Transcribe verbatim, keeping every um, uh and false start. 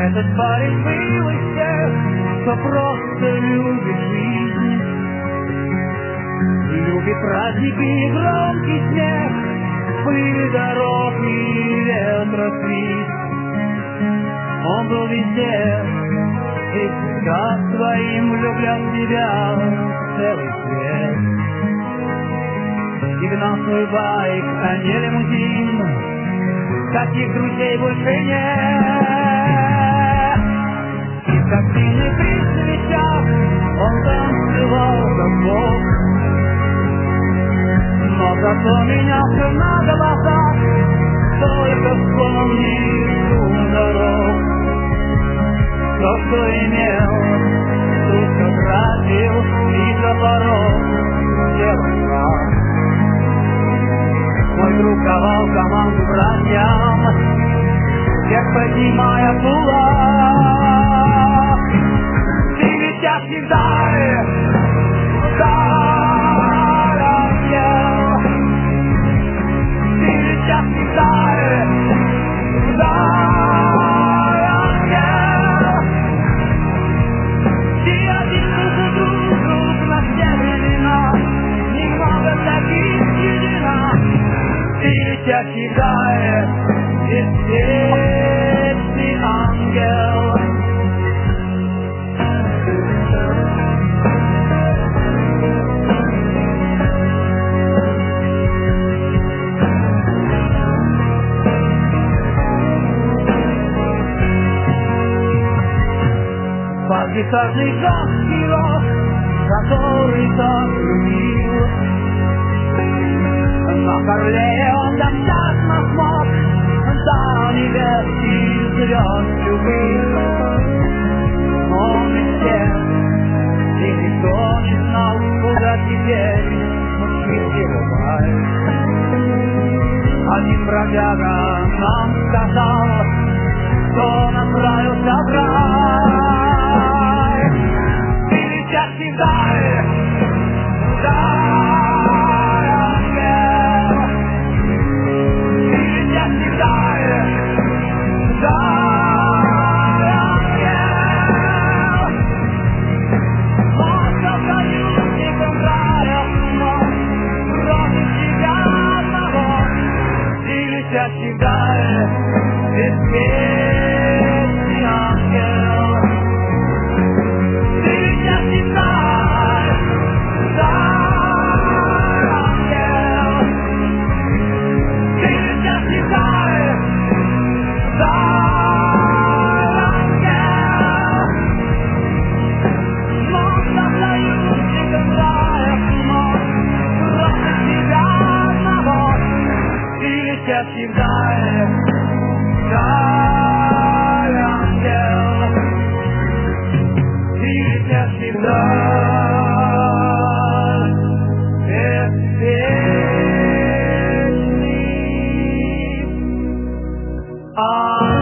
Этот парень был из тех, кто просто любит жизнь, любит праздники и громкий смех, пыль дорог и ветросвист. Он был везде и всегда своим влюблял в себя целый свет. И гнал свой байк, а не лимузин, таких друзей больше нет. И в гостиной при свечах он танцевал как бог, но зато менялся на глазах, только вспомни шум дорог. То, что имел, тут все тратил, и за порог делал шаг. Мой друг давал команду братьям, всех поднимая кулак. Ты летящий вдаль, вдаль ангел. Ты летящий вдаль, вдаль ангел. Ты один за друг, друг на все времена, немного таких едина. Ты летящий вдаль, бессмертный ангел. Каждый жесткий рок, который так любил, на Карлее он достаточно смог до небес и звезд любых. Он из всех, и никто не знал, куда теперь мчит его байк. Один бродяга нам сказал, что он отправился в рай. Ты летящий вдаль, вдаль ангел. Ты летящий вдаль, вдаль ангел. Он стал союзником рая, но бросит тебя одного. Ты летящий вдаль, бессмертный ангел. Ты летящий вдаль, вдаль ангел. Ты летящий вдаль, вдаль ангел. Он стал союзником рая, но бросит тебя одного. Ты летящий вдаль, вдаль ангел. Ты летящий вдаль, бессмертный ангел.